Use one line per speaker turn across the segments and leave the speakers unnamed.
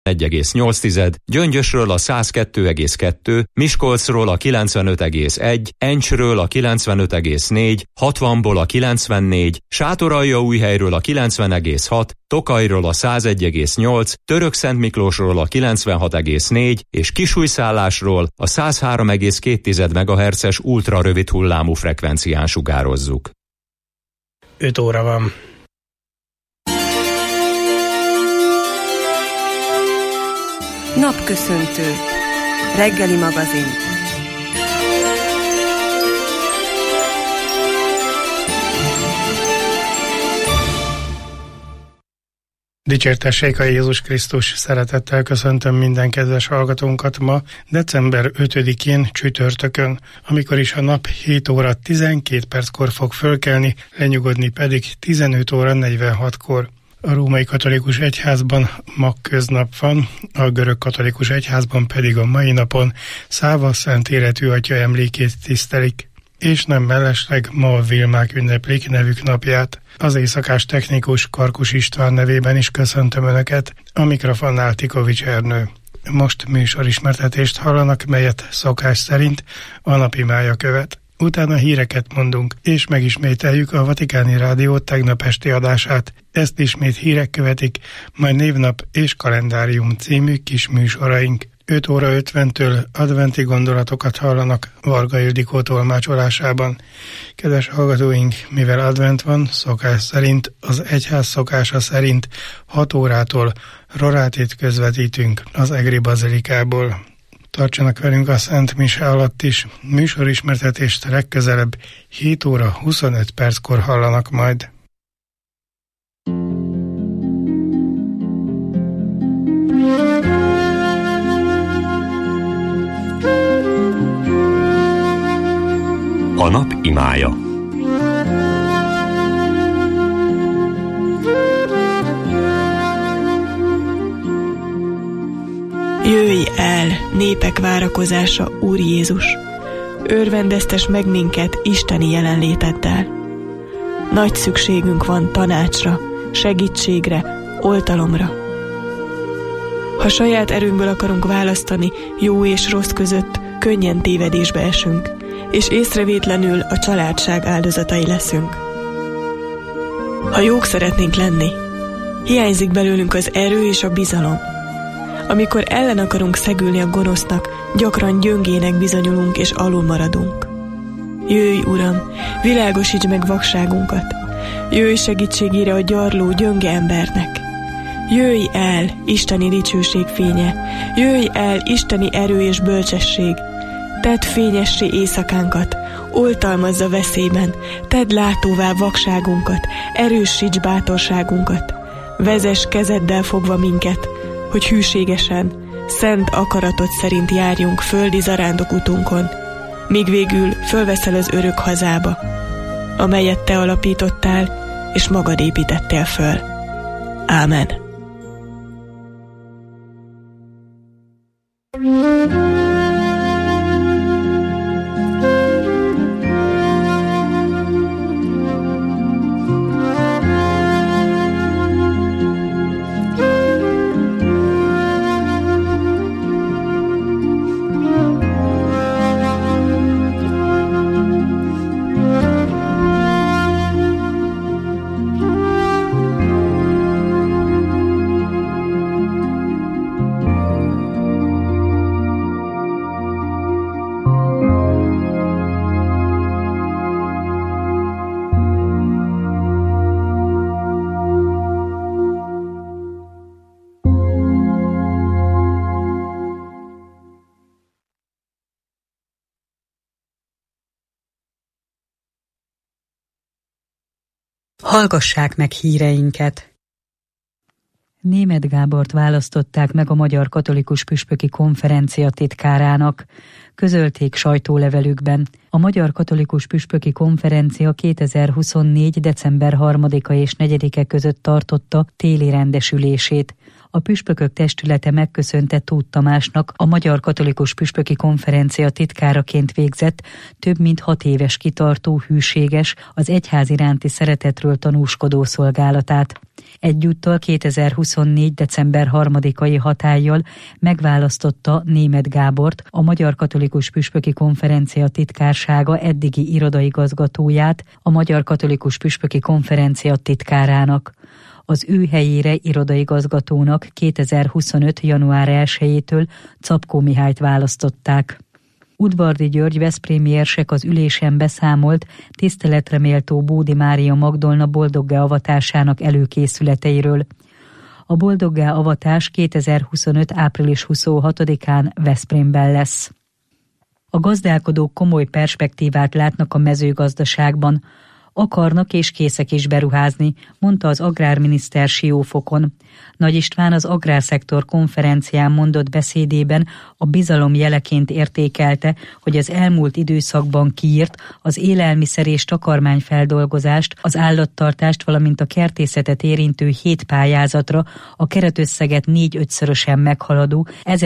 1,8, Gyöngyösről a 102,2, Miskolcról a 95,1, Encsről a 95,4, 60-ból a 94, Sátoraljaújhelyről a 90,6, Tokajról a 101,8, Törökszentmiklósról a 96,4 és Kisújszállásról a 103,2 MHz-es ultrarövid hullámú frekvencián sugározzuk.
5 óra van.
Napköszöntő. Reggeli magazin.
Dicsértessék a Jézus Krisztus, szeretettel köszöntöm minden kedves hallgatónkat ma, december 5-én csütörtökön, amikor is a nap 7 óra 12 perckor fog fölkelni, lenyugodni pedig 15 óra 46-kor. A római katolikus egyházban ma köznap van, a görög katolikus egyházban pedig a mai napon Száva Szent Életű Atya emlékét tisztelik. És nem mellesleg ma a Vilmák ünneplik nevük napját. Az éjszakás technikus Karkus István nevében is köszöntöm Önöket, a mikrofonnál Tikovics Ernő. Most műsorismertetést hallanak, melyet szokás szerint a napimája követ. Utána híreket mondunk, és megismételjük a Vatikáni Rádió tegnap esti adását. Ezt ismét hírek követik, majd névnap és kalendárium című kis műsoraink. 5 óra 50-től adventi gondolatokat hallanak Varga Ildikó tolmácsolásában. Kedves hallgatóink, mivel advent van, szokás szerint, az egyház szokása szerint 6 órától rorátét közvetítünk az Egri Bazilikából. Tartsanak velünk a Szent Mise alatt is, műsorismertetést legközelebb 7 óra 25 perckor hallanak majd.
A nap imája.
Jöjj el, népek várakozása, Úr Jézus! Örvendeztes meg minket isteni jelenléteddel. Nagy szükségünk van tanácsra, segítségre, oltalomra. Ha saját erőnkből akarunk választani jó és rossz között, könnyen tévedésbe esünk, és észrevétlenül a családság áldozatai leszünk. Ha jók szeretnénk lenni, hiányzik belőlünk az erő és a bizalom. Amikor ellen akarunk szegülni a gonosznak, gyakran gyöngének bizonyulunk és alul maradunk. Jöjj, Uram, világosíts meg vakságunkat! Jöjj segítségére a gyarló, gyönge embernek! Jöjj el, isteni dicsőség fénye! Jöjj el, isteni erő és bölcsesség! Tedd fényessé éjszakánkat, oltalmazza veszélyben, tedd látóvá vakságunkat, erősíts bátorságunkat, vezess kezeddel fogva minket, hogy hűségesen, szent akaratod szerint járjunk földi zarándokutunkon, míg végül fölveszel az örök hazába, amelyet te alapítottál, és magad építettél föl. Ámen.
Hallgassák meg híreinket! Németh Gábort választották meg a Magyar Katolikus Püspöki Konferencia titkárának. Közölték sajtólevelükben. A Magyar Katolikus Püspöki Konferencia 2024. december 3-a és 4-e között tartotta téli rendesülését. A püspökök testülete megköszönte Tóth Tamásnak, a Magyar Katolikus Püspöki Konferencia titkáraként végzett, több mint 6 éves kitartó, hűséges, az egyház iránti szeretetről tanúskodó szolgálatát. Egyúttal 2024. december 3-ai hatállyal megválasztotta Németh Gábort, a Magyar Katolikus Püspöki Konferencia titkársága eddigi irodaigazgatóját a Magyar Katolikus Püspöki Konferencia titkárának. Az ő helyére irodaigazgatónak 2025. január 1-től Czapkó Mihályt választották. Udvardy György veszprémi érsek az ülésen beszámolt tiszteletre méltó Bódi Mária Magdolna boldoggá avatásának előkészületeiről. A boldoggá avatás 2025. április 26-án Veszprémben lesz. A gazdálkodók komoly perspektívát látnak a mezőgazdaságban. Akarnak és készek is beruházni, mondta az agrárminiszter Siófokon. Nagy István az Agrárszektor konferencián mondott beszédében a bizalom jeleként értékelte, hogy az elmúlt időszakban kiírt az élelmiszer és takarmányfeldolgozást, az állattartást, valamint a kertészetet érintő 7 pályázatra a keretösszeget 4-5-szörösen meghaladó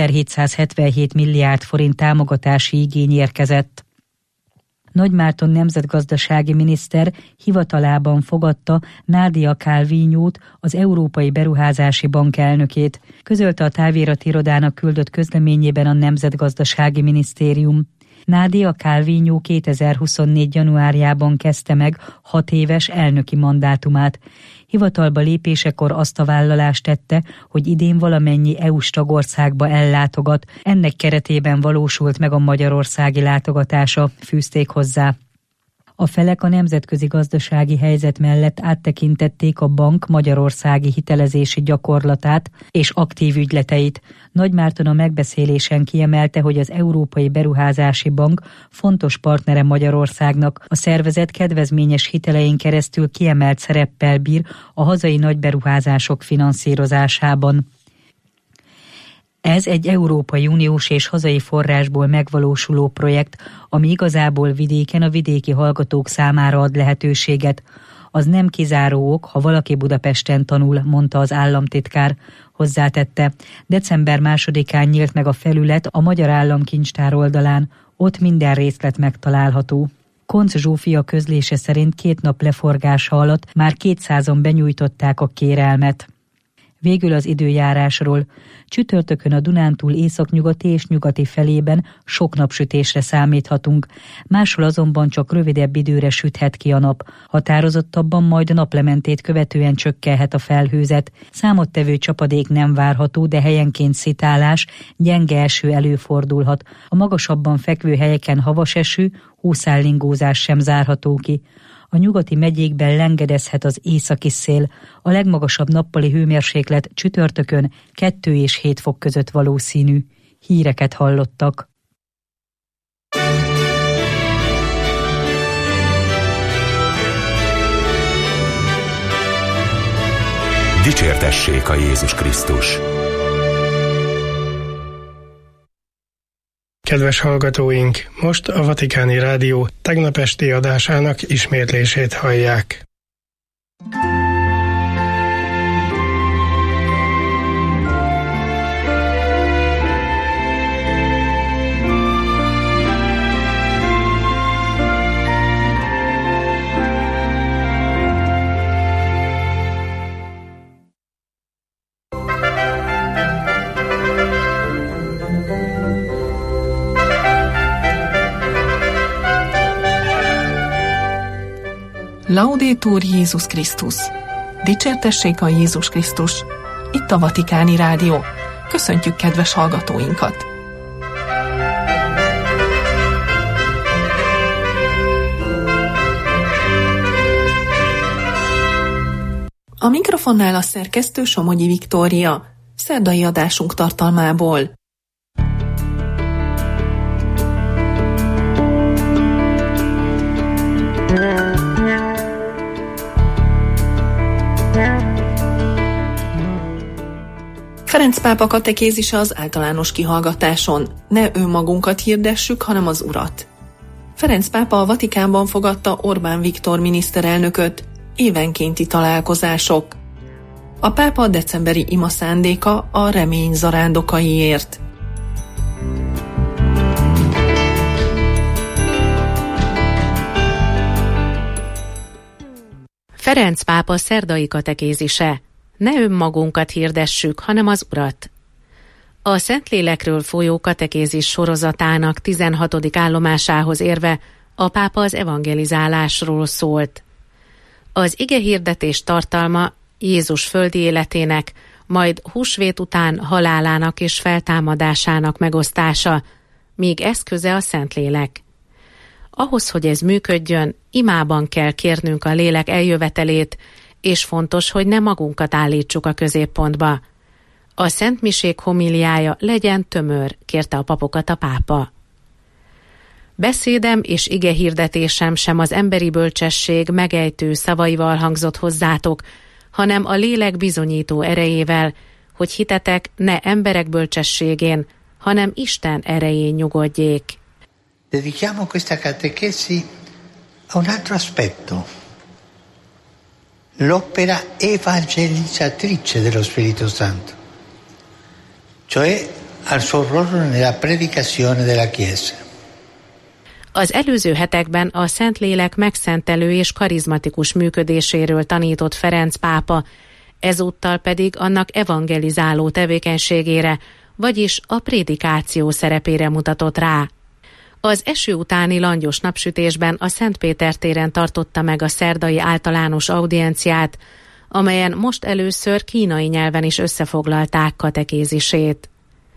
1777 milliárd forint támogatási igény érkezett. Nagy Márton nemzetgazdasági miniszter hivatalában fogadta Nadia Calviñót, az Európai Beruházási Bank elnökét, közölte a távirati irodának küldött közleményében a Nemzetgazdasági Minisztérium. Nadia Calviñó 2024. januárjában kezdte meg 6 éves elnöki mandátumát. Hivatalba lépésekor azt a vállalást tette, hogy idén valamennyi EU-s tagországba ellátogat. Ennek keretében valósult meg a magyarországi látogatása, fűzték hozzá. A felek a nemzetközi gazdasági helyzet mellett áttekintették a bank magyarországi hitelezési gyakorlatát és aktív ügyleteit. Nagy Márton a megbeszélésen kiemelte, hogy az Európai Beruházási Bank fontos partnere Magyarországnak. A szervezet kedvezményes hitelein keresztül kiemelt szereppel bír a hazai nagyberuházások finanszírozásában. Ez egy Európai Uniós és hazai forrásból megvalósuló projekt, ami igazából vidéken a vidéki hallgatók számára ad lehetőséget. Az nem kizáró ok, ha valaki Budapesten tanul, mondta az államtitkár. Hozzátette, december 2-án nyílt meg a felület a Magyar Államkincstár oldalán, ott minden részlet megtalálható. Koncz Zsófia közlése szerint 2 nap leforgása alatt már 200-an benyújtották a kérelmet. Végül az időjárásról. Csütörtökön a Dunántúl északnyugati és nyugati felében sok napsütésre számíthatunk. Máshol azonban csak rövidebb időre süthet ki a nap. Határozottabban majd naplementét követően csökkenhet a felhőzet. Számottevő csapadék nem várható, de helyenként szitálás, gyenge eső előfordulhat. A magasabban fekvő helyeken havas eső, hószállingózás sem zárható ki. A nyugati megyékben lengedezhet az északi szél. A legmagasabb nappali hőmérséklet csütörtökön 2 és 7 fok között valószínű. Híreket hallottak.
Dicsértessék a Jézus Krisztus!
Kedves hallgatóink, most a Vatikáni Rádió tegnap esti adásának ismétlését hallják.
Laudetur Jézus Krisztus! Dicsértessék a Jézus Krisztus! Itt a Vatikáni Rádió. Köszöntjük kedves hallgatóinkat! A mikrofonnál a szerkesztő Somogyi Viktória. Szerdai adásunk tartalmából. Ferenc pápa katekézise az általános kihallgatáson. Ne önmagunkat hirdessük, hanem az Urat. Ferenc pápa a Vatikánban fogadta Orbán Viktor miniszterelnököt. Évenkénti találkozások. A pápa decemberi ima szándéka a remény zarándokaiért.
Ferenc pápa szerdai katekézise. Ne önmagunkat hirdessük, hanem az Urat. A Szentlélekről folyó katekézis sorozatának 16. állomásához érve a pápa az evangelizálásról szólt. Az igehirdetés tartalma Jézus földi életének, majd húsvét után halálának és feltámadásának megosztása, míg eszköze a Szentlélek. Ahhoz, hogy ez működjön, imában kell kérnünk a lélek eljövetelét, és fontos, hogy ne magunkat állítsuk a középpontba. A szentmisék homiliája legyen tömör, kérte a papokat a pápa. Beszédem és igehirdetésem sem az emberi bölcsesség megejtő szavaival hangzott hozzátok, hanem a lélek bizonyító erejével, hogy hitetek ne emberek bölcsességén, hanem Isten erején nyugodjék.
Dedichiamo questa catechesi a un altro aspetto, l'opera evangelizzatrice dello Spirito Santo, cioè al suo ruolo nella predicazione della Chiesa.
Az előző hetekben a Szentlélek megszentelő és karizmatikus működéséről tanított Ferenc pápa, ezúttal pedig annak evangelizáló tevékenységére, vagyis a prédikáció szerepére mutatott rá. Az eső utáni langyos napsütésben a Szent Péter téren tartotta meg a szerdai általános audienciát, amelyen most először kínai nyelven is összefoglalták katekézisét.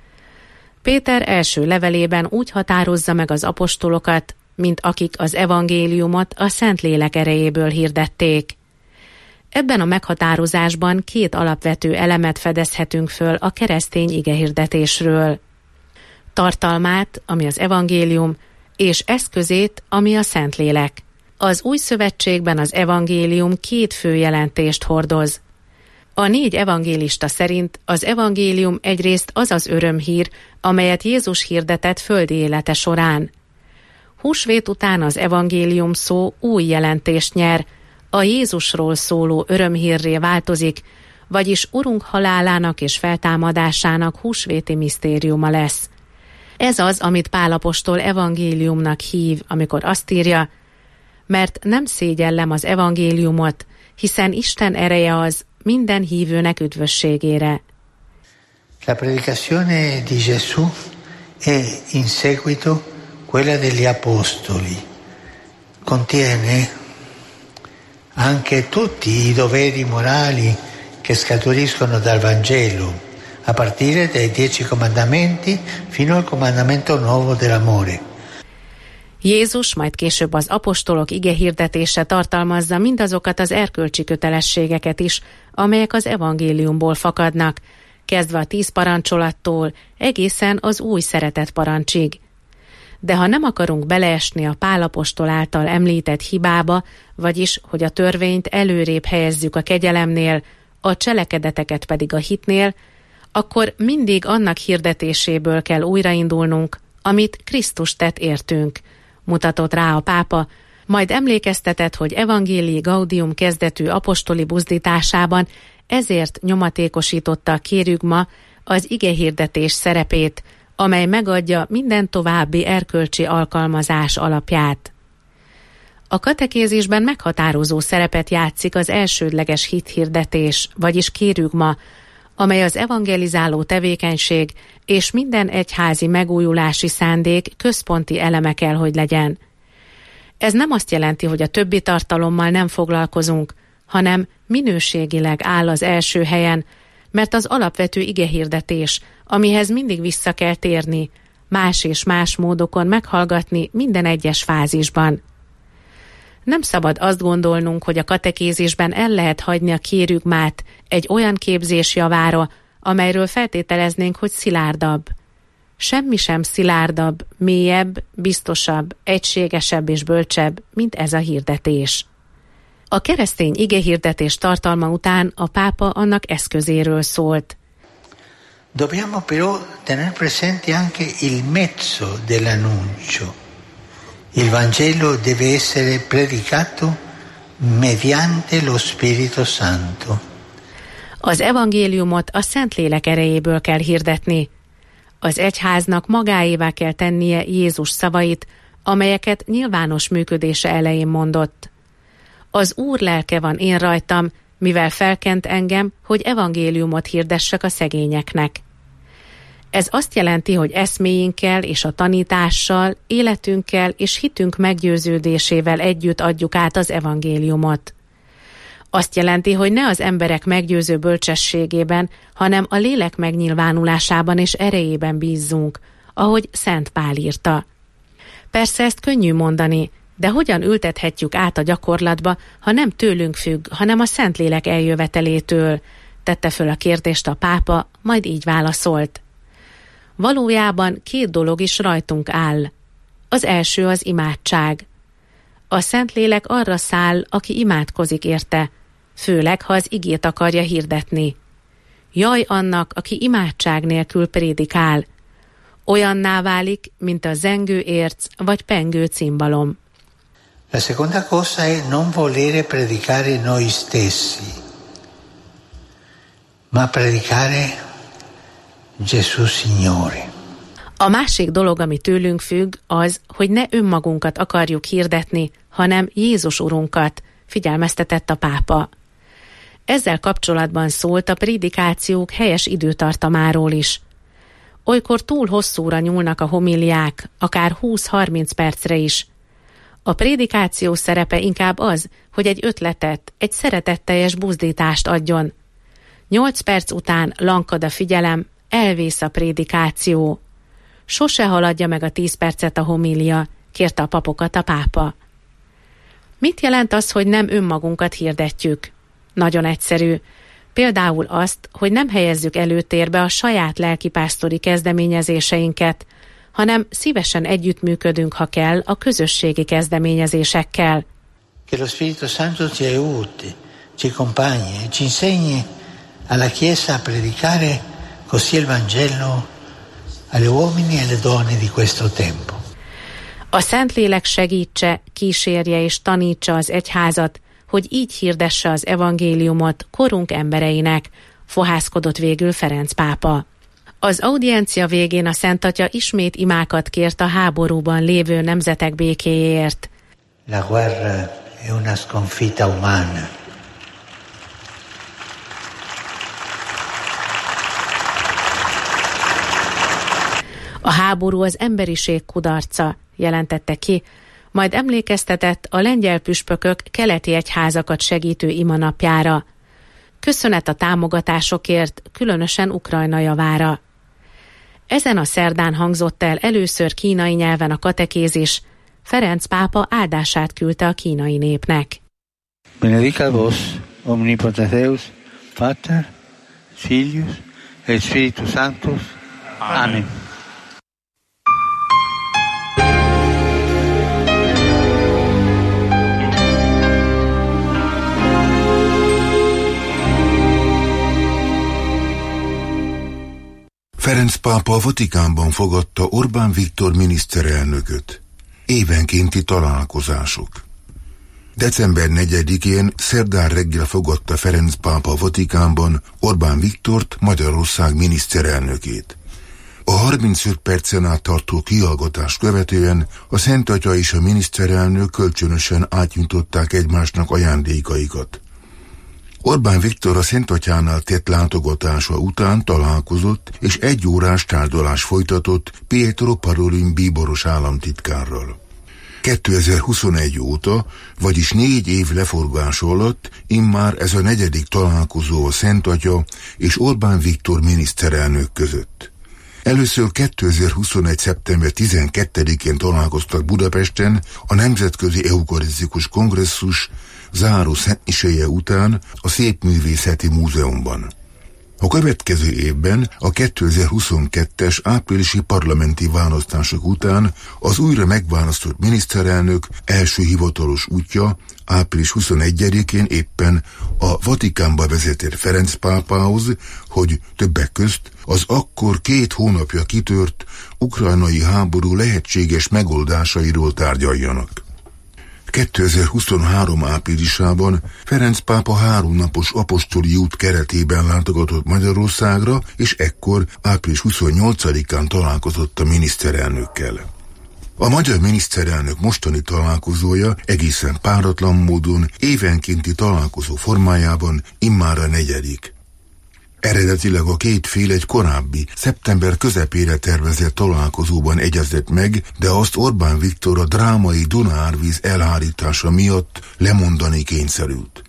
Péter első levelében úgy határozza meg az apostolokat, mint akik az evangéliumot a Szentlélek erejéből hirdették. Ebben a meghatározásban két alapvető elemet fedezhetünk föl a keresztény igehirdetésről. Tartalmát, ami az evangélium, és eszközét, ami a Szentlélek. Az Új Szövetségben az evangélium két fő jelentést hordoz. A 4 evangélista szerint az evangélium egyrészt az az örömhír, amelyet Jézus hirdetett földi élete során. Húsvét után az evangélium szó új jelentést nyer, a Jézusról szóló örömhírré változik, vagyis Urunk halálának és feltámadásának húsvéti misztériuma lesz. Ez az, amit Pál apostol evangéliumnak hív, amikor azt írja, mert nem szégyellem az evangéliumot, hiszen Isten ereje az minden hívőnek üdvösségére.
La predicazione di Gesù è in seguito quella degli apostoli. Contiene anche tutti i doveri morali che scaturiscono dal Vangelo, a partire dai 10 comandamenti fino al comandamento nuovo dell'amore.
Jézus, majd később az apostolok igehirdetése tartalmazza mindazokat az erkölcsi kötelességeket is, amelyek az evangéliumból fakadnak, kezdve a 10 parancsolattól egészen az új szeretet parancsig. De ha nem akarunk beleesni a Pál apostol által említett hibába, vagyis, hogy a törvényt előrébb helyezzük a kegyelemnél, a cselekedeteket pedig a hitnél, akkor mindig annak hirdetéséből kell újraindulnunk, amit Krisztus tett értünk, mutatott rá a pápa, majd emlékeztetett, hogy Evangelii Gaudium kezdetű apostoli buzdításában ezért nyomatékosította a kérügma az igehirdetés szerepét, amely megadja minden további erkölcsi alkalmazás alapját. A katekézisben meghatározó szerepet játszik az elsődleges hithirdetés, vagyis kérügma, amely az evangelizáló tevékenység és minden egyházi megújulási szándék központi eleme kell, hogy legyen. Ez nem azt jelenti, hogy a többi tartalommal nem foglalkozunk, hanem minőségileg áll az első helyen, mert az alapvető igehirdetés, amihez mindig vissza kell térni, más és más módokon meghallgatni minden egyes fázisban. Nem szabad azt gondolnunk, hogy a katekézisben el lehet hagyni a kérügmát egy olyan képzés javára, amelyről feltételeznénk, hogy szilárdabb. Semmi sem szilárdabb, mélyebb, biztosabb, egységesebb és bölcsebb, mint ez a hirdetés. A keresztény igehirdetés tartalma után a pápa annak eszközéről szólt.
Dobbiamo però tener presente anche il mezzo dell'annuncio. Il Vangelo deve essere predicato mediante lo Spirito Santo.
Az evangéliumot a Szentlélek erejéből kell hirdetni. Az egyháznak magáévá kell tennie Jézus szavait, amelyeket nyilvános működése elején mondott. Az Úr lelke van én rajtam, mivel felkent engem, hogy evangéliumot hirdessek a szegényeknek. Ez azt jelenti, hogy eszméinkkel és a tanítással, életünkkel és hitünk meggyőződésével együtt adjuk át az evangéliumot. Azt jelenti, hogy ne az emberek meggyőző bölcsességében, hanem a lélek megnyilvánulásában és erejében bízzunk, ahogy Szent Pál írta. Persze ezt könnyű mondani, de hogyan ültethetjük át a gyakorlatba, ha nem tőlünk függ, hanem a Szentlélek eljövetelétől? Tette föl a kérdést a pápa, majd így válaszolt. Valójában 2 dolog is rajtunk áll. Az első az imádság. A Szentlélek arra száll, aki imádkozik érte, főleg, ha az igét akarja hirdetni. Jaj annak, aki imádság nélkül prédikál. Olyanná válik, mint a zengő érc vagy pengő cimbalom.
La seconda cosa è non volere predicare noi stessi, ma predicare Gesù Signore.
A másik dolog, ami tőlünk függ, az, hogy ne önmagunkat akarjuk hirdetni, hanem Jézus Urunkat, figyelmeztetett a pápa. Ezzel kapcsolatban szólt a prédikációk helyes időtartamáról is. Olykor túl hosszúra nyúlnak a homiliák, akár 20-30 percre is. A prédikáció szerepe inkább az, hogy egy ötletet, egy szeretetteljes buzdítást adjon. 8 perc után lankad a figyelem, elvész a prédikáció. Sose haladja meg a 10 percet a homília, kérte a papokat a pápa. Mit jelent az, hogy nem önmagunkat hirdetjük? Nagyon egyszerű. Például azt, hogy nem helyezzük előtérbe a saját lelkipásztori kezdeményezéseinket, hanem szívesen együttműködünk, ha kell, a közösségi kezdeményezésekkel.
Che lo Spirito Santo ci aiuti, ci accompagni, ci insegni alla Chiesa a predicare così il Vangelo agli uomini e alle donne di questo tempo.
A Szentlélek segítse, kísérje és tanítsa az egyházat, hogy így hirdesse az evangéliumot korunk embereinek, fohászkodott végül Ferenc pápa. Az audiencia végén a Szent Atya ismét imákat kért a háborúban lévő nemzetek békéjéért.
La guerra è una sconfitta umana.
A háború az emberiség kudarca, jelentette ki, majd emlékeztetett a lengyel püspökök keleti egyházakat segítő imanapjára. Köszönet a támogatásokért, különösen Ukrajna javára. Ezen a szerdán hangzott el először kínai nyelven a katekézis, Ferenc pápa áldását küldte a kínai népnek.
Benedicat vos, omnipotens Deus, Pater, Filius et Spiritus Sanctus. Amen.
Ferenc pápa a Vatikánban fogadta Orbán Viktor miniszterelnököt. Évenkénti találkozások. December 4-én szerdán reggel fogadta Ferenc pápa a Vatikánban Orbán Viktort, Magyarország miniszterelnökét. A 35 percen át tartó kihallgatást követően a Szent Atya és a miniszterelnök kölcsönösen átnyújtották egymásnak ajándékaikat. Orbán Viktor a Szent Atyánál tett látogatása után találkozott és 1 órás tárgyalás folytatott Pietro Parolin bíboros államtitkárral. 2021 óta, vagyis 4 év leforgása alatt immár ez a 4. találkozó a Szent Atya és Orbán Viktor miniszterelnök között. Először 2021. szeptember 12-én találkoztak Budapesten a Nemzetközi Eukarisztikus Kongresszus záró szentmiséje után a Szépművészeti Múzeumban. A következő évben, a 2022-es áprilisi parlamenti választások után az újra megválasztott miniszterelnök első hivatalos útja április 21-én éppen a Vatikánba vezetett Ferenc pápához, hogy többek közt az akkor 2 hónapja kitört ukrajnai háború lehetséges megoldásairól tárgyaljanak. 2023 áprilisában Ferenc pápa 3 napos apostoli út keretében látogatott Magyarországra, és ekkor április 28-án találkozott a miniszterelnökkel. A magyar miniszterelnök mostani találkozója egészen páratlan módon évenkénti találkozó formájában immár a 4. Eredetileg a két fél egy korábbi, szeptember közepére tervezett találkozóban egyezett meg, de azt Orbán Viktor a drámai Duna-árvíz elhárítása miatt lemondani kényszerült.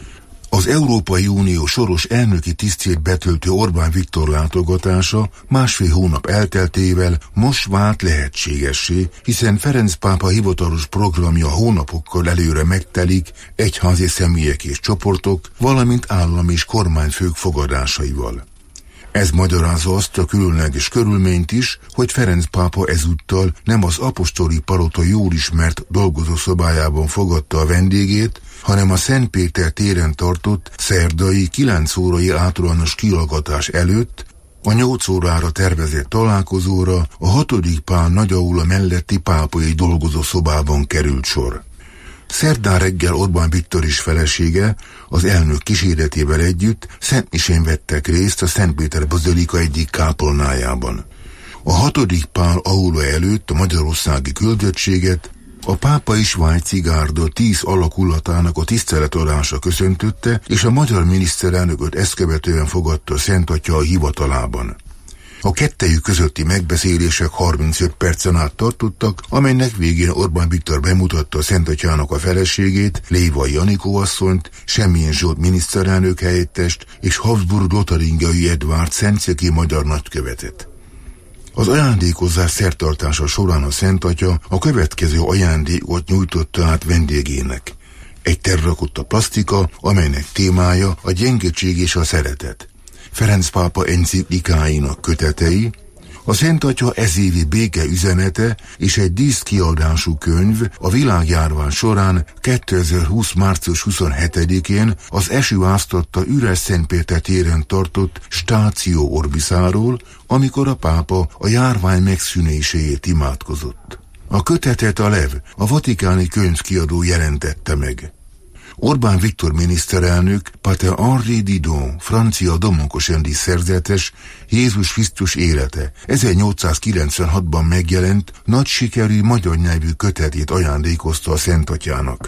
Az Európai Unió soros elnöki tisztjét betöltő Orbán Viktor látogatása 1,5 hónap elteltével most vált lehetségessé, hiszen Ferenc pápa hivatalos programja hónapokkal előre megtelik egyházi személyek és csoportok, valamint állam és kormányfők fogadásaival. Ez magyarázza azt a különleges körülményt is, hogy Ferenc pápa ezúttal nem az apostoli palota jól ismert dolgozószobájában fogadta a vendégét, hanem a Szent Péter téren tartott szerdai 9 órai általános kihallgatás előtt a 8 órára tervezett találkozóra a 6. Pál nagyaula melletti pápai dolgozószobában került sor. Szerdán reggel Orbán Viktor és felesége az elnök kíséretével együtt szentmisén vettek részt a Szent Péter bazilika egyik kápolnájában. A 6. Pál aula előtt a magyarországi küldöttséget a pápai svájci gárda 10 alakulatának a tiszteletadása köszöntötte, és a magyar miniszterelnököt ezt követően fogadta Szent Atya a hivatalában. A kettejük közötti megbeszélések 35 percen át tartottak, amelynek végén Orbán Viktor bemutatta Szent Atyának a feleségét, Lévai Anikó asszonyt, Semjén Zsolt miniszterelnök helyettest és Habsburg-Lotaringiai Edvárd szentszéki magyar nagykövetet. Az ajándékozás szertartása során a Szent Atya a következő ajándékot nyújtotta át vendégének. Egy terrakotta plasztika, amelynek témája a gyengeség és a szeretet. Ferenc pápa enciklikáinak kötetei, a Szent Atya ezévi béke üzenete és egy díszkiadású könyv a világjárvány során 2020. március 27-én az eső áztatta üres Szentpéter téren tartott Stáció Orbisáról, amikor a pápa a járvány megszűnéséért imádkozott. A kötetet a Lev, a vatikáni könyvkiadó jelentette meg. Orbán Viktor miniszterelnök Pater Henri Didon, francia domonkosendi szerzetes Jézus Krisztus élete 1896-ban megjelent nagy sikerű magyar nyelvű kötetét ajándékozta a Szent Atyának.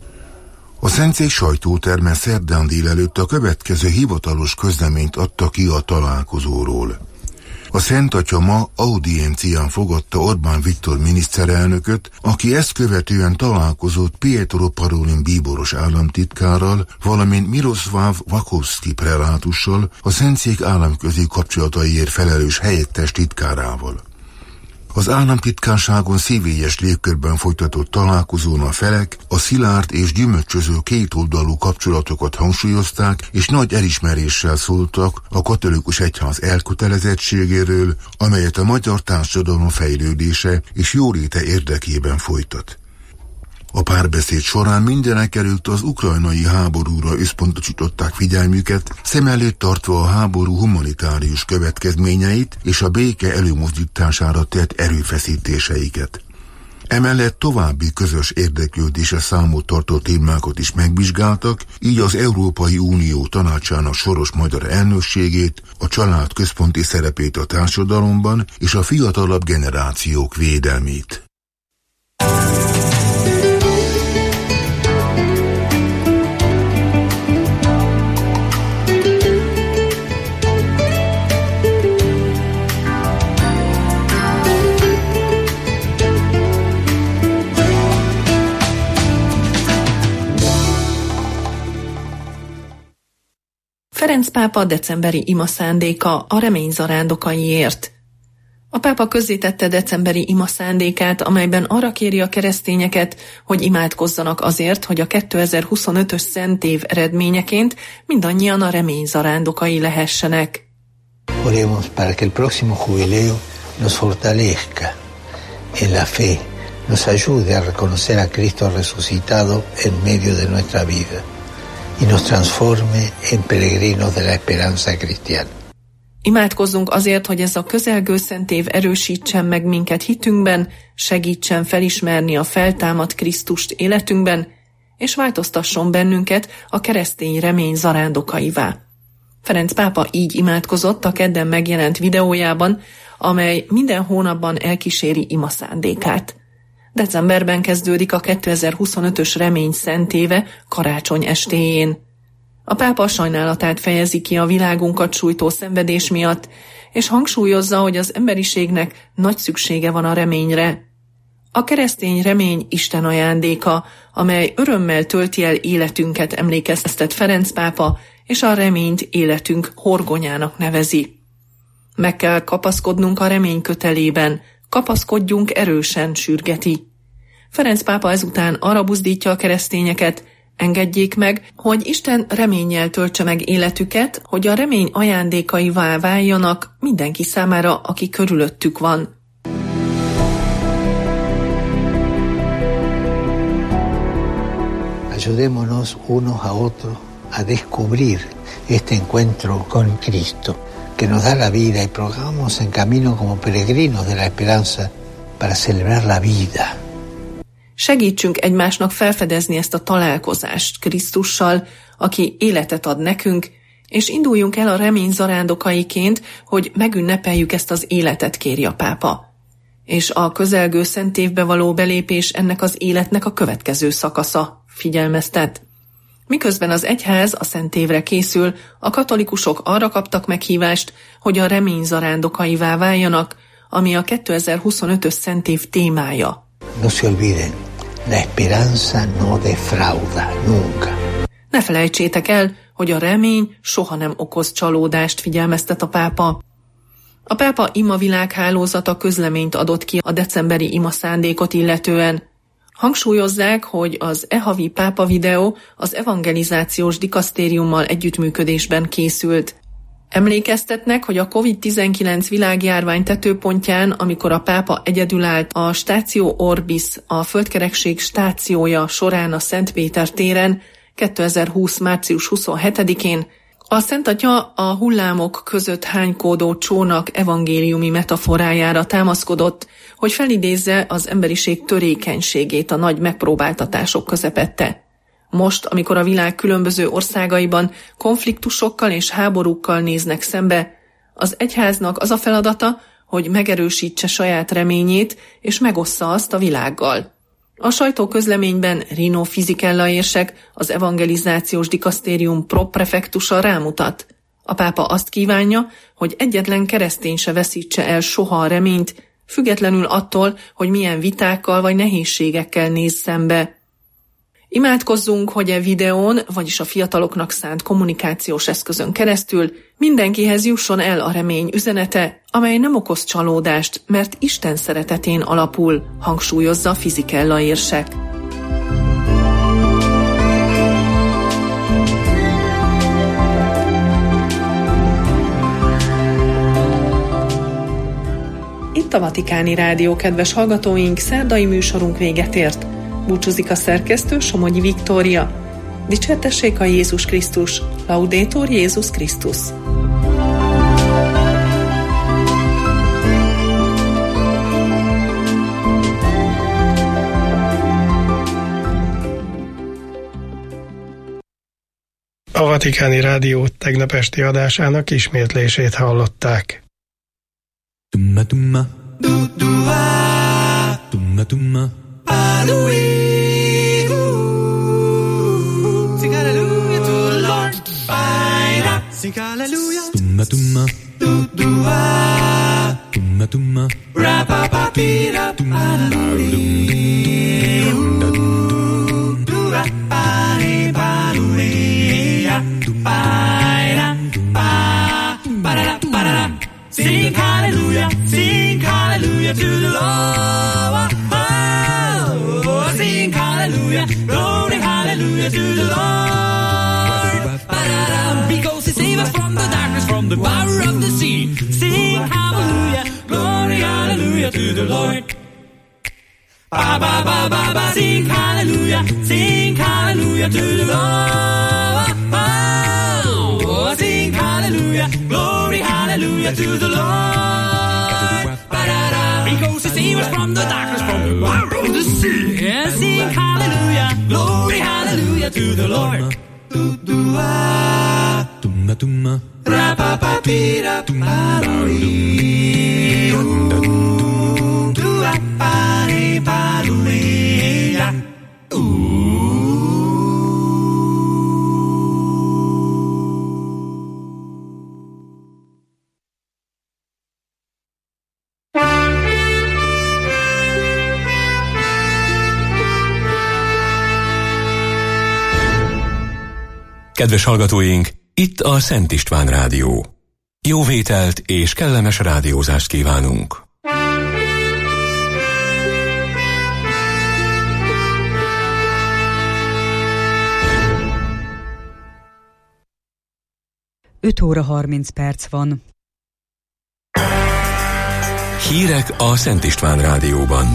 A Szentszék sajtóterme szerdán délelőtt a következő hivatalos közleményt adta ki a találkozóról. A Szent Atya ma audiencián fogadta Orbán Viktor miniszterelnököt, aki ezt követően találkozott Pietro Parolin bíboros államtitkárral, valamint Miroslav Vakovszky prelátussal, a Szentszék államközi kapcsolataiért felelős helyettes titkárával. Az államtitkárságon szívélyes légkörben folytatott találkozón a felek a szilárd és gyümölcsöző kétoldalú kapcsolatokat hangsúlyozták, és nagy elismeréssel szóltak a katolikus egyház elkötelezettségéről, amelyet a magyar társadalom fejlődése és jóléte érdekében folytat. A párbeszéd során mindenekelőtt az ukrajnai háborúra összpontosították figyelmüket, szem előtt tartva a háború humanitárius következményeit és a béke előmozdítására tett erőfeszítéseiket. Emellett további közös érdeklődése számot tartó témákat is megvizsgáltak, így az Európai Unió tanácsának soros magyar elnökségét, a család központi szerepét a társadalomban és a fiatalabb generációk védelmét.
Ferenc pápa decemberi ima szándéka a remény zarándokaiért. A pápa közzétette decemberi ima szándékát, amelyben arra kéri a keresztényeket, hogy imádkozzanak azért, hogy a 2025-ös szentév eredményeként mindannyian a remény zarándokai lehessenek.
Oremos para que el próximo jubileo nos fortalezca en la fe, nos ayude a reconocer a Cristo resucitado en medio de nuestra vida y nos transforme en peregrinos de la esperanza cristiana.
Imádkozzunk azért, hogy ez a közelgő szent év erősítsen meg minket hitünkben, segítsen felismerni a feltámadt Krisztust életünkben, és változtasson bennünket a keresztény remény zarándokaivá. Ferenc pápa így imádkozott a kedden megjelent videójában, amely minden hónapban elkíséri imaszándékát. Decemberben kezdődik a 2025-ös remény szentéve karácsony estéjén. A pápa sajnálatát fejezi ki a világunkat sújtó szenvedés miatt, és hangsúlyozza, hogy az emberiségnek nagy szüksége van a reményre. A keresztény remény Isten ajándéka, amely örömmel tölti el életünket, emlékeztet Ferenc pápa, és a reményt életünk horgonyának nevezi. Meg kell kapaszkodnunk a remény kötelében, kapaszkodjunk erősen, sürgeti. Ferenc pápa ezután arra buzdítja a keresztényeket, engedjék meg, hogy Isten reménnyel töltse meg életüket, hogy a remény ajándékaivá váljanak mindenki számára, aki körülöttük van.
Ayudémonos unos a otros a descubrir este encuentro con Cristo, que nos da la vida, y programos en camino como peregrinos de la esperanza para celebrar la vida.
Segítsünk egymásnak felfedezni ezt a találkozást Krisztussal, aki életet ad nekünk, és induljunk el a remény zarándokaiként, hogy megünnepeljük ezt az életet, kéri a pápa. És a közelgő szent évbe való belépés ennek az életnek a következő szakasza, figyelmeztet. Miközben az egyház a szent évre készül, a katolikusok arra kaptak meghívást, hogy a remény zarándokaivá váljanak, ami a 2025-ös szent év témája.
No se olviden, la esperanza no defrauda, nunca.
Ne felejtsétek el, hogy a remény soha nem okoz csalódást, figyelmeztet a pápa. A pápa imavilághálózata közleményt adott ki a decemberi imaszándékot illetően. Hangsúlyozzák, hogy az e-havi pápa videó az evangelizációs dikasztériummal együttműködésben készült. Emlékeztetnek, hogy a COVID-19 világjárvány tetőpontján, amikor a pápa egyedül állt a Stáció Orbis, a földkerekség stációja során a Szent Péter téren 2020. március 27-én, a Szent Atya a hullámok között hánykódó csónak evangéliumi metaforájára támaszkodott, hogy felidézze az emberiség törékenységét a nagy megpróbáltatások közepette. Most, amikor a világ különböző országaiban konfliktusokkal és háborúkkal néznek szembe, az egyháznak az a feladata, hogy megerősítse saját reményét és megossza azt a világgal. A sajtóközleményben Rino Fisichella érsek, az evangelizációs dikasztérium proprefektusa rámutat. A pápa azt kívánja, hogy egyetlen keresztény se veszítse el soha a reményt, függetlenül attól, hogy milyen vitákkal vagy nehézségekkel néz szembe. Imádkozzunk, hogy e videón, vagyis a fiataloknak szánt kommunikációs eszközön keresztül mindenkihez jusson el a remény üzenete, amely nem okoz csalódást, mert Isten szeretetén alapul, hangsúlyozza Fisichella érsek. Itt a Vatikáni Rádió, kedves hallgatóink, szerdai műsorunk véget ért. Búcsúzik a szerkesztő, Somogyi Viktória. Dicsértessék a Jézus Krisztus, Laudetur Jézus Krisztus.
A Vatikáni Rádió tegnap esti adásának ismétlését hallották.
Tumma tumma, du dua, tumma tumma. Hallelujah, sing hallelujah to the Lord. Sing hallelujah. Tumma tumma, du dua, tumma tumma. Rapa pa pi da tumma. Dura pa ni pa luia. Pa da pa da pa da. Sing hallelujah to the Lord. Sing hallelujah, glory hallelujah to the Lord. Because he saved us from the darkness, from the power of the sea. Sing hallelujah, glory hallelujah to the Lord. Ba ba ba ba ba, sing hallelujah to the Lord. Oh, sing hallelujah, glory hallelujah. hallelujah to the Lord. Because he saved us from the darkness, from the power of the sea. And sing hallelujah, glory, hallelujah to the Lord. Tumma tumma, rapapapira,
Kedves hallgatóink, itt a Szent István Rádió. Jó vételt és kellemes rádiózást kívánunk!
Öt óra 30 perc van.
Hírek a Szent István Rádióban.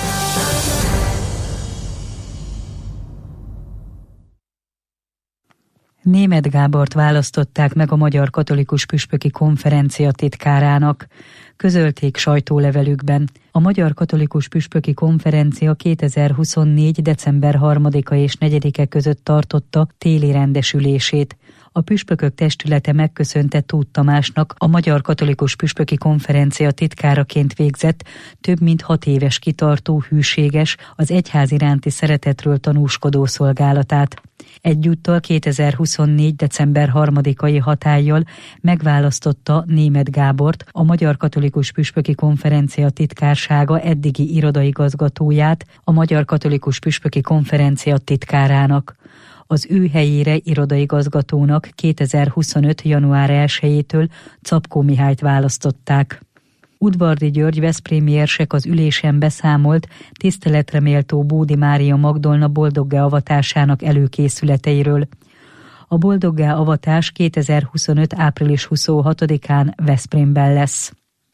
Németh Gábort választották meg a Magyar Katolikus Püspöki Konferencia titkárának. Közölték sajtólevelükben. A Magyar Katolikus Püspöki Konferencia 2024. december 3-a és 4-e között tartotta téli rendesülését. A püspökök testülete megköszönte Tóth Tamásnak, a Magyar Katolikus Püspöki Konferencia titkáraként végzett, több mint 6 éves kitartó, hűséges, az egyház iránti szeretetről tanúskodó szolgálatát. Egyúttal 2024. december 3-ai hatállyal megválasztotta Németh Gábort, a Magyar Katolikus Püspöki Konferencia titkársága eddigi irodaigazgatóját, a Magyar Katolikus Püspöki Konferencia titkárának. Az ő helyére irodaigazgatónak 2025. január 1-től Czapkó Mihályt választották. Udvardy György veszprémi érsek az ülésen beszámolt tiszteletre méltó Bódi Mária Magdolna boldoggá avatásának előkészületeiről. A boldoggá avatás 2025. április 26-án Veszprémben lesz.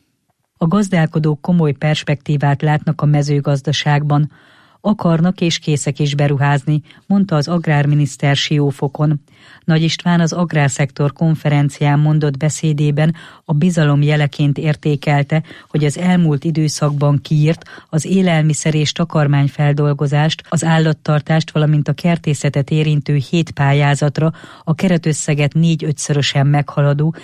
A gazdálkodók komoly perspektívát látnak a mezőgazdaságban. Akarnak és készek is beruházni, mondta az agrárminiszter Siófokon. Nagy István az Agrárszektor konferencián mondott beszédében a bizalom jeleként értékelte, hogy az elmúlt időszakban kiírt az élelmiszer és takarmányfeldolgozást, az állattartást, valamint a kertészetet érintő 7 pályázatra a keretösszeget 4-5-szörösen meghaladó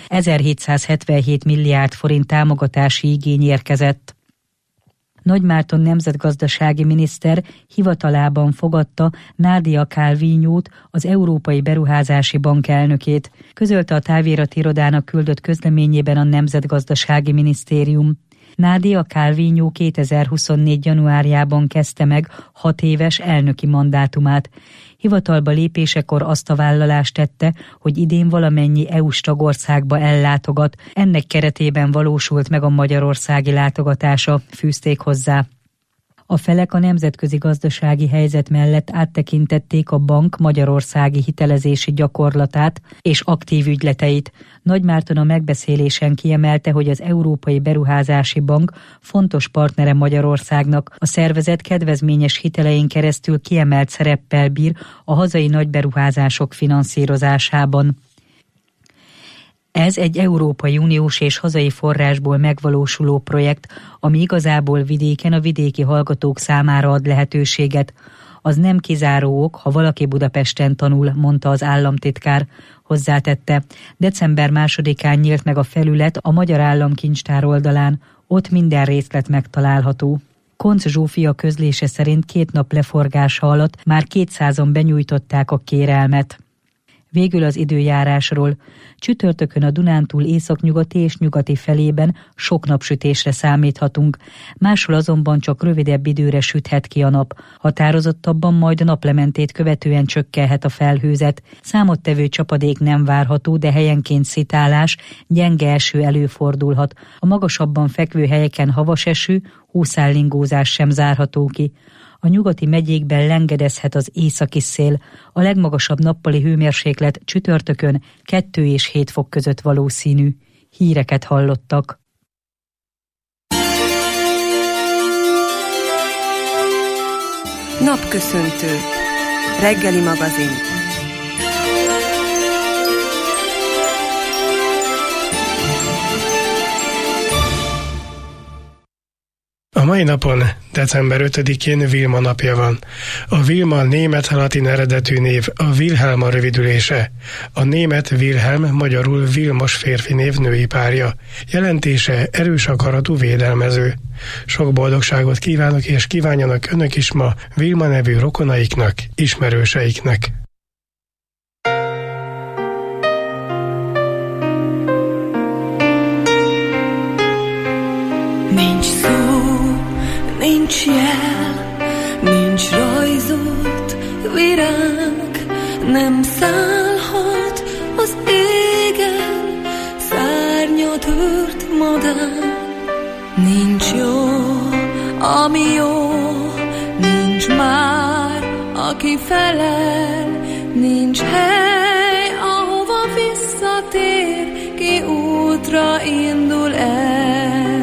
1777 milliárd forint támogatási igény érkezett. Nagy Márton nemzetgazdasági miniszter hivatalában fogadta Nádia Calvinót, az Európai Beruházási Bank elnökét, közölte a távirati irodának küldött közleményében a Nemzetgazdasági Minisztérium. Nádia Calvinó 2024. januárjában kezdte meg 6 éves elnöki mandátumát. Hivatalba lépésekor azt a vállalást tette, hogy idén valamennyi EU-s tagországba ellátogat. Ennek keretében valósult meg a magyarországi látogatása, fűzték hozzá. A felek a nemzetközi gazdasági helyzet mellett áttekintették a bank magyarországi hitelezési gyakorlatát és aktív ügyleteit. Nagy Márton a megbeszélésen kiemelte, hogy az Európai Beruházási Bank fontos partnere Magyarországnak. A szervezet kedvezményes hitelein keresztül kiemelt szereppel bír a hazai nagyberuházások finanszírozásában. Ez egy Európai Uniós és hazai forrásból megvalósuló projekt, ami igazából vidéken a vidéki hallgatók számára ad lehetőséget. Az nem kizáró ok, ha valaki Budapesten tanul, mondta az államtitkár. Hozzátette, december 2-án nyílt meg a felület a Magyar Államkincstár oldalán, ott minden részlet megtalálható. Koncz Zsófia közlése szerint 2 nap leforgása alatt már 200-an benyújtották a kérelmet. Végül az időjárásról. Csütörtökön a Dunántúl északnyugati és nyugati felében sok napsütésre számíthatunk. Máshol azonban csak rövidebb időre süthet ki a nap. Határozottabban majd a naplementét követően csökkenhet a felhőzet. Számottevő csapadék nem várható, de helyenként szitálás, gyenge eső előfordulhat. A magasabban fekvő helyeken havas eső, hószállingózás sem zárható ki. A nyugati megyékben lengedezhet az északi szél. A legmagasabb nappali hőmérséklet csütörtökön 2 és 7 fok között valószínű. Híreket hallottak.
Napköszöntő. Reggeli magazin.
mai napon, december 5-én Vilma napja van. A Vilma német-latin eredetű név, a Wilhelm a rövidülése. A német Wilhelm magyarul Vilmos férfi név női párja. Jelentése erős akaratú védelmező. Sok boldogságot kívánok, és kívánjanak önök is ma Vilma nevű rokonaiknak, ismerőseiknek.
Nincs szó, nincs jel, nincs rajzolt virág, nem szállhat az égen szárnyat ört madár. Nincs jó, ami jó, nincs már, aki felel, nincs hely, ahova visszatér, ki útra indul el.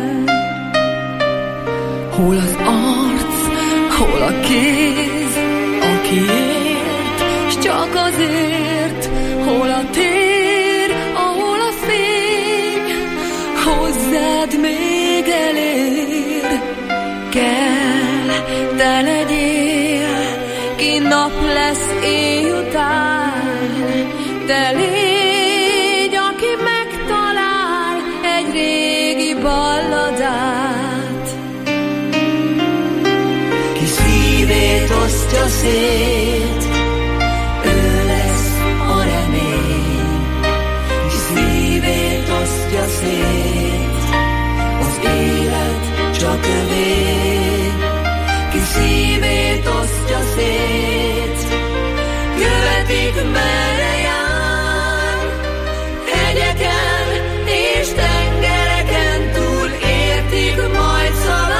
Hol az arc, hol a kéz, aki élt, s csak azért, hol a tér, ahol a fény hozzád még elér. Kell, te legyél, ki nap lesz éjután, te légy, aki megtalál egy régi balladát. Ki szívét osztja szét, ő lesz a remény. Ki szívét osztja szét, az élet csak övé. Ki szívét osztja szét, követik merre jár. Hegyeken és tengereken túl értik majd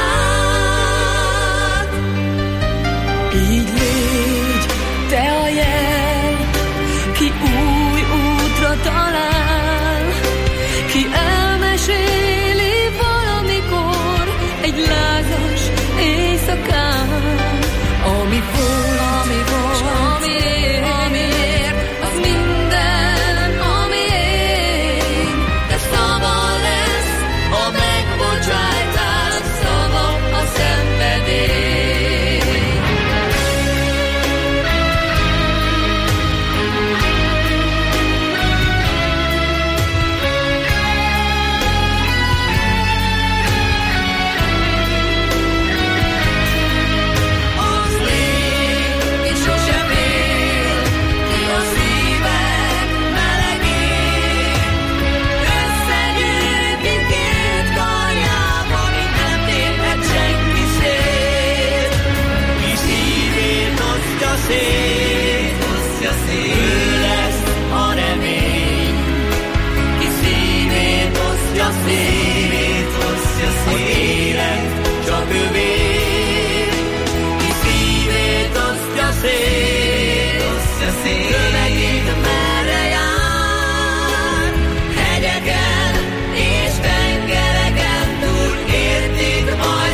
szavát. Így légy te a jel, ki új útra talál, ki elmeséli valamikor egy lázas éjszakán, ami volt, s amiért, az minden, ami én. De szava lesz a megbocsájtás, szava a szenvedély. Az lény, ki sose fél, ki a szívek melegén, összegyűjti két karjába, mit nem téphet senki szét. Ki szívét osztja szét, ő lesz a remény. Ki szívét osztja szét, az élet csak övé. Ki szívét osztja szét, követik merre jár. Hegyeken és tengereken túl értik majd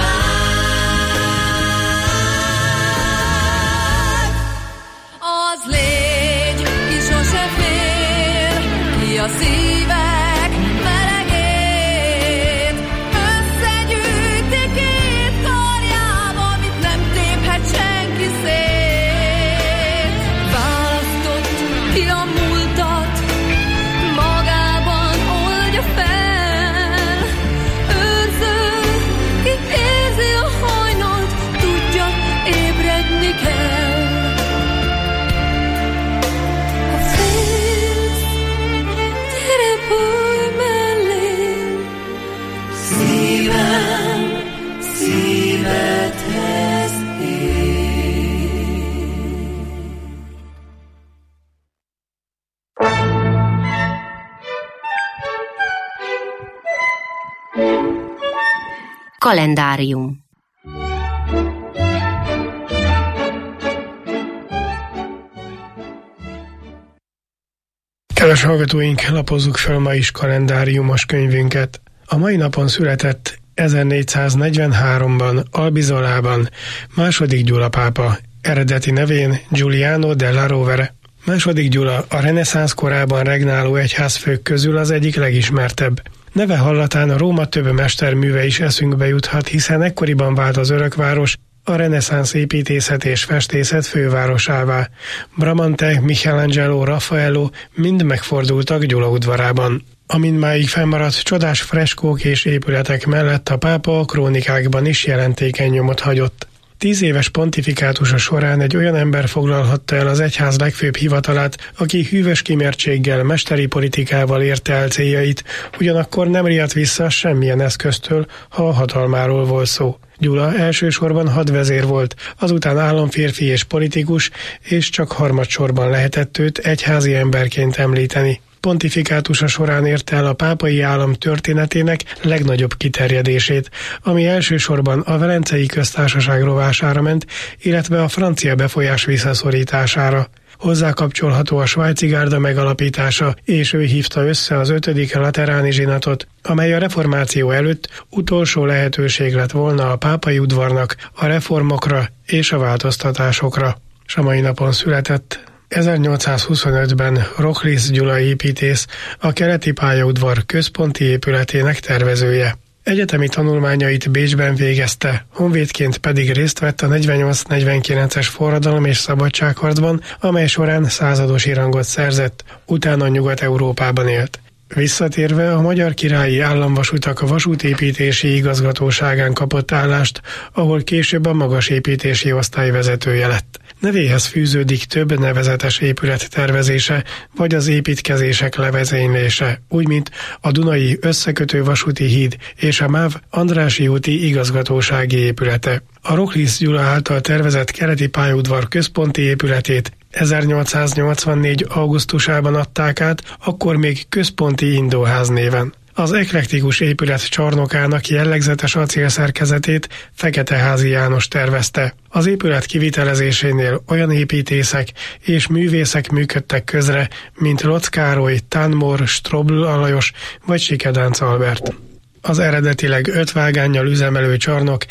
szavát. Az légy, ki sose fél, ki a szívek melegét, összegyűjti két karjába, mit nem téphet senki szét. Választott ki a múltat, magában oldja fel. Őrző, ki érzi a hajnalt, tudja, ébredni kell. Ha félsz, gyere, bújj mellém, szívem, szívedhez ér.
Kalendárium.
Kedves hallgatóink, lapozzuk fel ma is kalendáriumos könyvünket. A mai napon született 1443-ban Albizolában II. Gyula pápa, eredeti nevén Giuliano della Rovere. II. Gyula a reneszánsz korában regnáló egyházfők közül az egyik legismertebb. Neve hallatán a Róma több mesterműve is eszünkbe juthat, hiszen ekkoriban vált az örökváros a reneszánsz építészet és festészet fővárosává. Bramante, Michelangelo, Raffaello mind megfordultak Gyula udvarában. A mindmáig fennmaradt csodás freskók és épületek mellett a pápa a krónikákban is jelentékeny nyomot hagyott. 10 éves pontifikátusa során egy olyan ember foglalhatta el az egyház legfőbb hivatalát, aki hűvös kimértséggel, mesteri politikával érte el céljait, ugyanakkor nem riadt vissza semmilyen eszköztől, ha a hatalmáról volt szó. Gyula elsősorban hadvezér volt, azután államférfi és politikus, és csak harmadsorban lehetett őt egyházi emberként említeni. Pontifikátusa során érte el a pápai állam történetének legnagyobb kiterjedését, ami elsősorban a Velencei Köztársaság rovására ment, illetve a francia befolyás visszaszorítására. Hozzá kapcsolható a svájci gárda megalapítása, és ő hívta össze az 5. lateráni zsinatot, amely a reformáció előtt utolsó lehetőség lett volna a pápai udvarnak a reformokra és a változtatásokra. S a mai napon született 1825-ben Roklisz Gyula építész, a keleti pályaudvar központi épületének tervezője. Egyetemi tanulmányait Bécsben végezte, honvédként pedig részt vett a 48-49-es forradalom és szabadságharcban, amely során századosi rangot szerzett, utána Nyugat-Európában élt. Visszatérve a Magyar Királyi Államvasutak vasútépítési igazgatóságán kapott állást, ahol később a magasépítési osztály vezetője lett. Nevéhez fűződik több nevezetes épület tervezése, vagy az építkezések levezénylése, úgy mint a Dunai összekötő vasúti híd és a MÁV Andrássy úti igazgatósági épülete. A Roklisz Gyula által tervezett keleti pályaudvar központi épületét 1884. augusztusában adták át, akkor még Központi Indóház néven. Az eklektikus épület csarnokának jellegzetes acélszerkezetét Feketeházi János tervezte. Az épület kivitelezésénél olyan építészek és művészek működtek közre, mint Lotz Károly, Tánmor, Strobl Alajos vagy Sikedánc Albert. Az eredetileg 5 vágánnyal üzemelő csarnok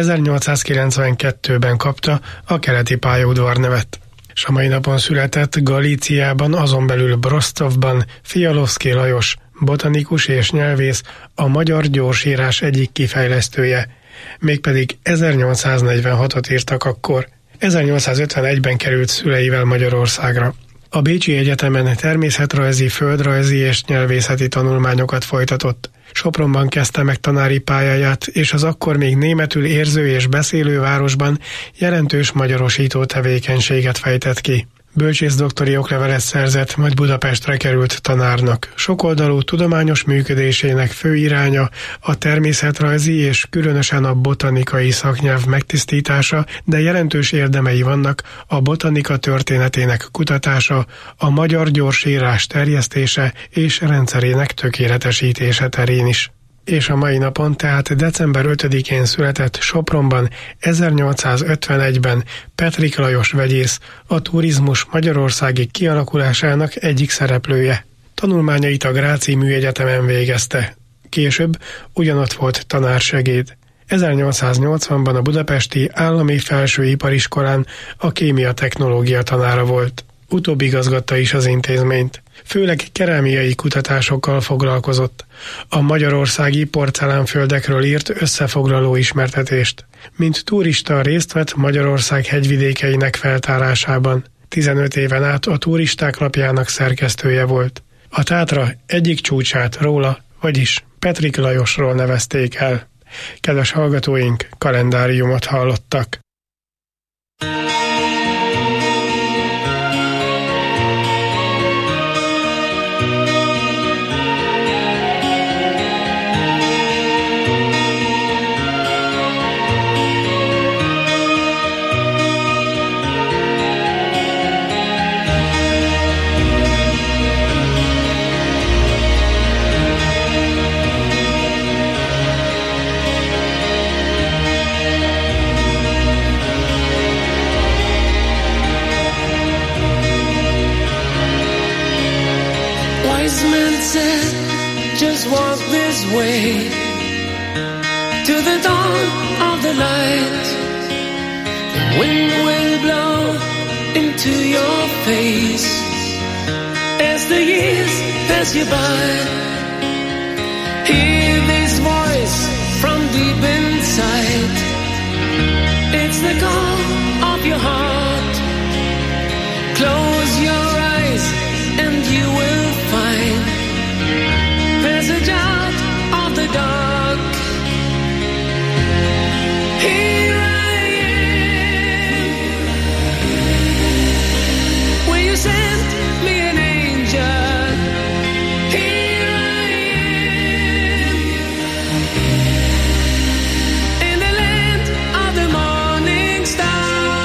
1892-ben kapta a keleti pályaudvar nevet. S a mai napon született Galíciában, azon belül Brosztovban Fialovszky Lajos, botanikus és nyelvész, a magyar gyorsírás egyik kifejlesztője, mégpedig 1846-ot írtak akkor. 1851-ben került szüleivel Magyarországra. A Bécsi Egyetemen természetrajzi, földrajzi és nyelvészeti tanulmányokat folytatott. Sopronban kezdte meg tanári pályáját, és az akkor még németül érző és beszélő városban jelentős magyarosító tevékenységet fejtett ki. Bölcsészdoktori oklevelet szerzett, majd Budapestre került tanárnak. Sokoldalú tudományos működésének fő iránya a természetrajzi és különösen a botanikai szaknyelv megtisztítása, de jelentős érdemei vannak a botanika történetének kutatása, a magyar gyorsírás terjesztése és rendszerének tökéletesítése terén is. És a mai napon, tehát december 5-én született Sopronban 1851-ben Petrik Lajos vegyész, a turizmus magyarországi kialakulásának egyik szereplője. Tanulmányait a Gráci Műegyetemen végezte. Később ugyanott volt tanársegéd. 1880-ban a budapesti Állami Felsőipariskolán a kémia-technológia tanára volt. Utóbb igazgatta is az intézményt. Főleg kerámiai kutatásokkal foglalkozott. A magyarországi porcelánföldekről írt összefoglaló ismertetést. Mint turista részt vett Magyarország hegyvidékeinek feltárásában. 15 éven át a Turisták Lapjának szerkesztője volt. A Tátra egyik csúcsát róla, vagyis Petrik Lajosról nevezték el. Kedves hallgatóink, kalendáriumot hallottak.
Just walk this way to the dawn of the light. The wind will blow into your face as the years pass you by. Hear this voice from deep inside. It's the call of your heart. Close your eyes and you will find passage out of the dark. Here I am. Will you send me an angel? Here I am. In the land of the morning star.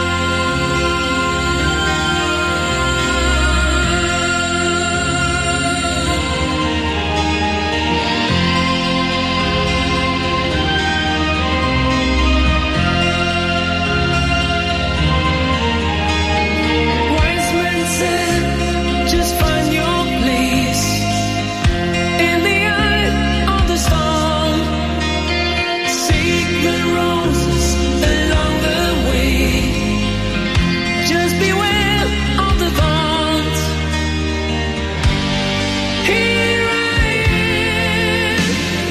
Wise men said, just find your place in the eye of the storm. Seek the roses along the way. Just beware of the thorns. Here I am.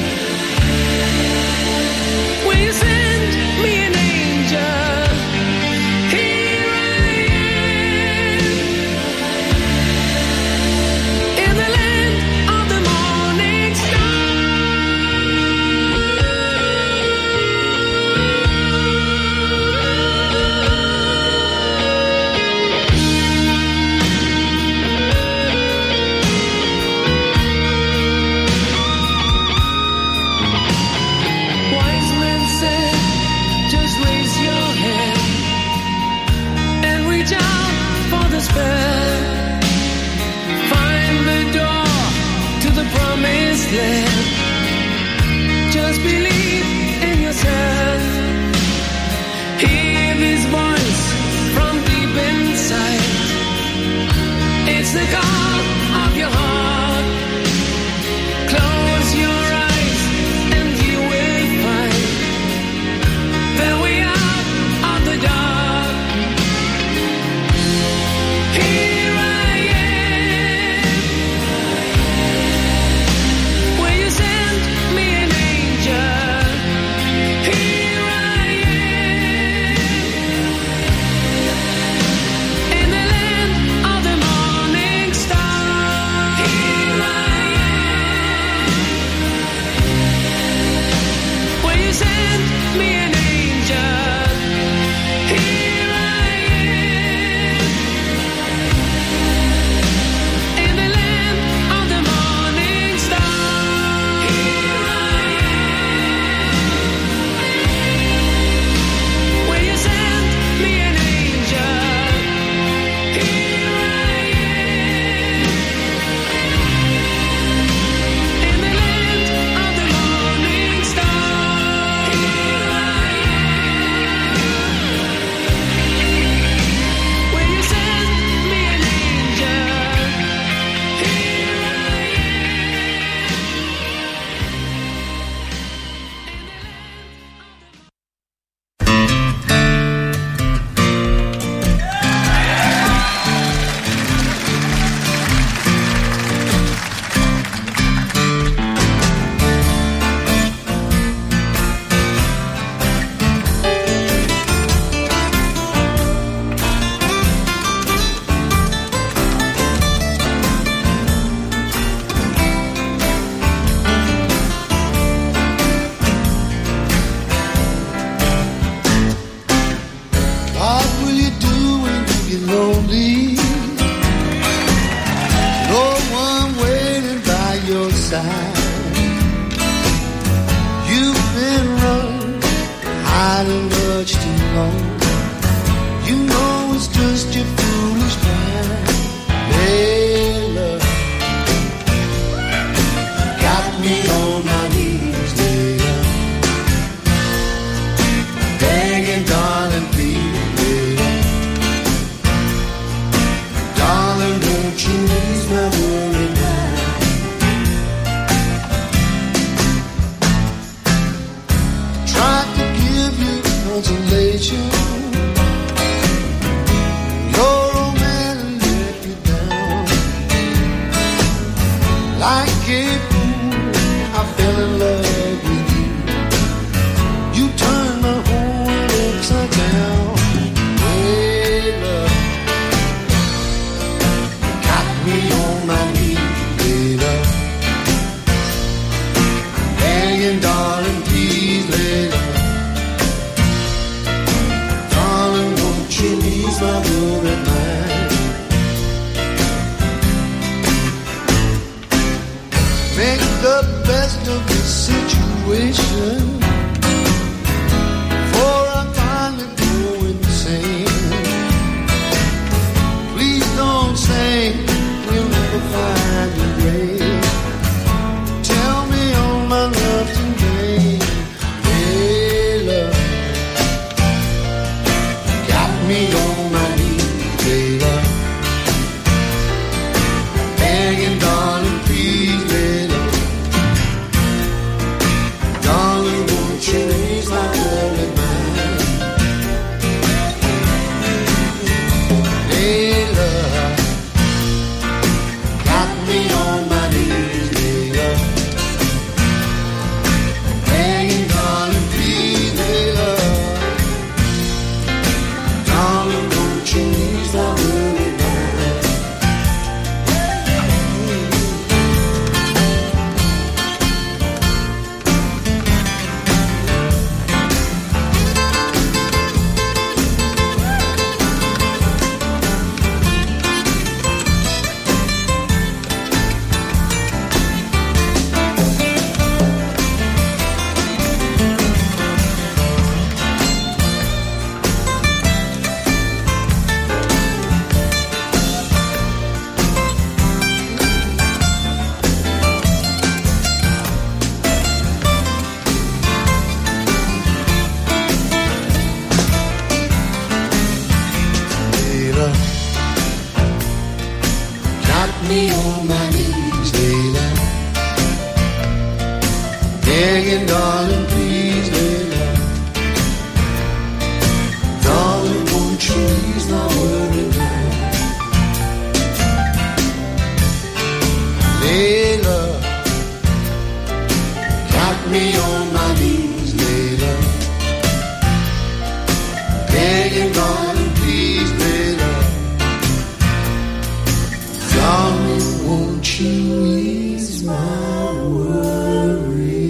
Will you send me an angel? Here I am. In the land of the morning star. Wise men said, just raise your hand and reach out for the spell. Find the door to the promised land. Just believe in yourself. Hear this voice from deep inside. It's the call of your heart. Close your eyes and you will find the way out of the dark. Here I am. Will you send me an angel? Here I am. In the land of the morning star. Here I am. Will you send me an angel? Here I am. In the land of the morning star. Here I am. Will you send me an angel? Here I am. In the land of the morning star. Here I am. Will you send me an angel? Here I
What will you do when you get lonely? No one waiting by your side. You've been running, hiding much too long. You know it's just your foolish pride. Hey, love, got me on my knees, dear. Begging, darling, please, darling, won't you ease my worry now? Tried to give you consolation. Your old man let you down. Like a fool, I fell in hanging on and please pay love. Darling, won't you ease my worry?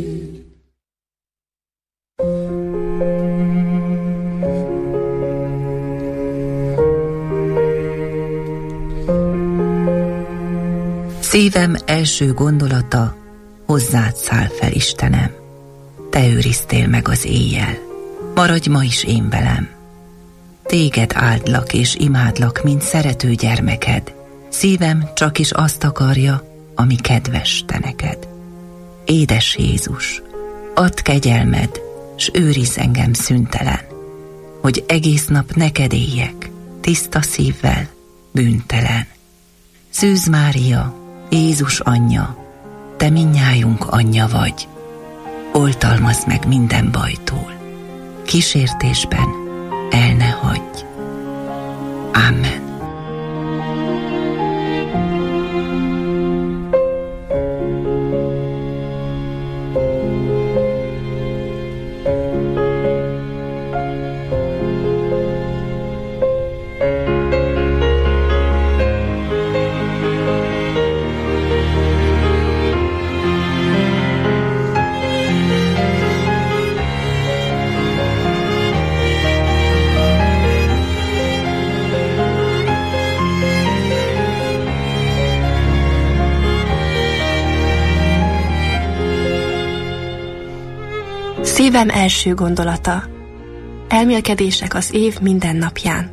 Szívem első gondolata, hozzád száll fel, Istenem. Te őriztél meg az éjjel, maradj ma is én velem. Téged áldlak és imádlak, mint szerető gyermeked. Szívem csak is azt akarja, ami kedves te neked. Édes Jézus, add kegyelmed, s őrizz engem szüntelen, hogy egész nap neked éljek, tiszta szívvel, bűntelen. Szűz Mária, Jézus anyja, te mindnyájunk anyja vagy. Oltalmazd meg minden bajtól, kísértésben el ne hagyj. Amen.
Szívem első gondolata. Elmélkedések az év minden napján.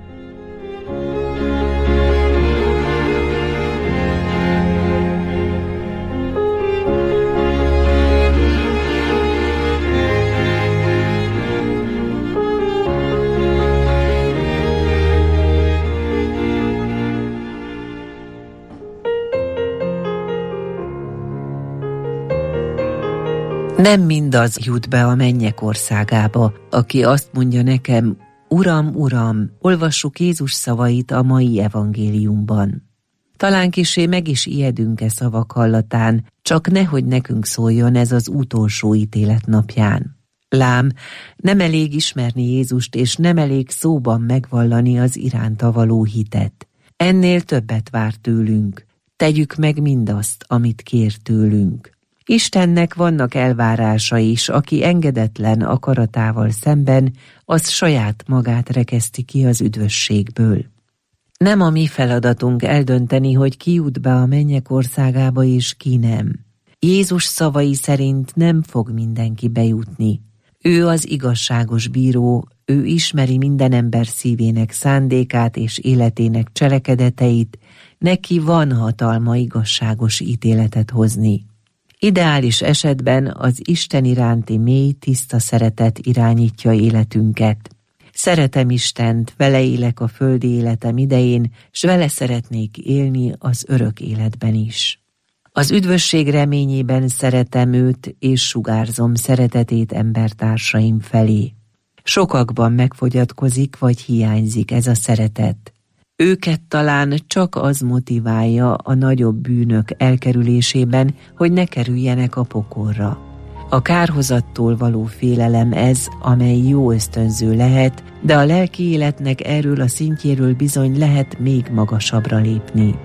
Nem mindaz jut be a mennyek országába, aki azt mondja nekem, Uram, Uram, olvassuk Jézus szavait a mai evangéliumban. Talán kissé meg is ijedünk szavak hallatán, csak nehogy nekünk szóljon ez az utolsó ítélet napján. Lám, nem elég ismerni Jézust, és nem elég szóban megvallani az iránta való hitet. Ennél többet vár tőlünk. Tegyük meg mindazt, amit kér tőlünk. Istennek vannak elvárásai is, aki engedetlen akaratával szemben, az saját magát rekeszti ki az üdvösségből. Nem a mi feladatunk eldönteni, hogy ki jut be a mennyek országába és ki nem. Jézus szavai szerint nem fog mindenki bejutni. Ő az igazságos bíró, ő ismeri minden ember szívének szándékát és életének cselekedeteit, neki van hatalma igazságos ítéletet hozni. Ideális esetben az Isten iránti mély, tiszta szeretet irányítja életünket. Szeretem Istent, vele élek a földi életem idején, s vele szeretnék élni az örök életben is. Az üdvösség reményében szeretem őt, és sugárzom szeretetét embertársaim felé. Sokakban megfogyatkozik, vagy hiányzik ez a szeretet. Őket talán csak az motiválja a nagyobb bűnök elkerülésében, hogy ne kerüljenek a pokolra. A kárhozattól való félelem ez, amely jó ösztönző lehet, de a lelki életnek erről a szintjéről bizony lehet még magasabbra lépni.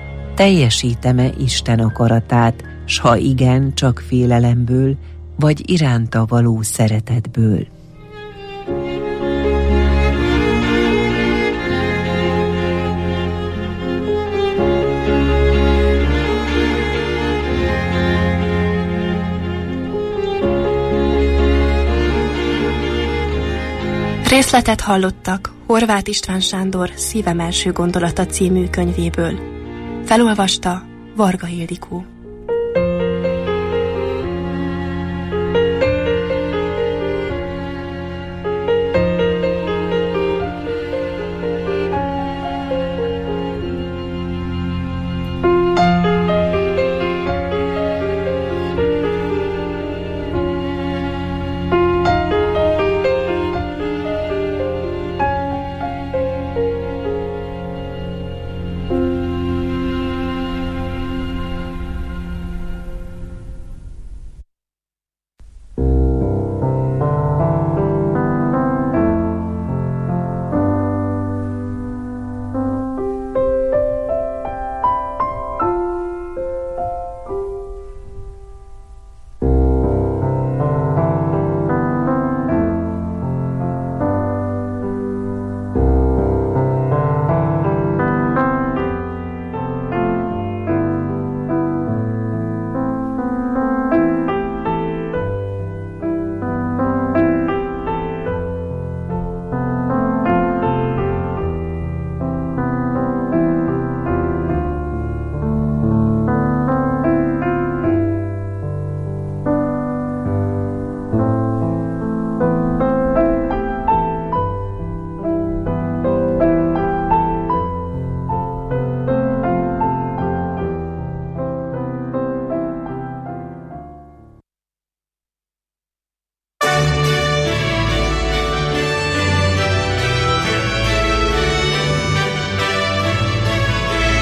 Teljesítem-e Isten akaratát, s ha igen, csak félelemből, vagy iránta való szeretetből?
Részletet hallottak Horváth István Sándor Szívem első gondolata című könyvéből. Felolvasta Varga Ildikó.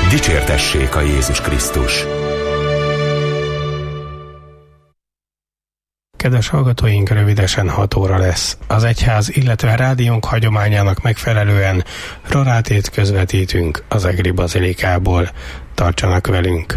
Dicsértessék a Jézus Krisztus!
Kedves hallgatóink, rövidesen 6 óra lesz. Az egyház, illetve rádiónk hagyományának megfelelően rorátét közvetítünk az Egri Bazilikából. Tartsanak velünk!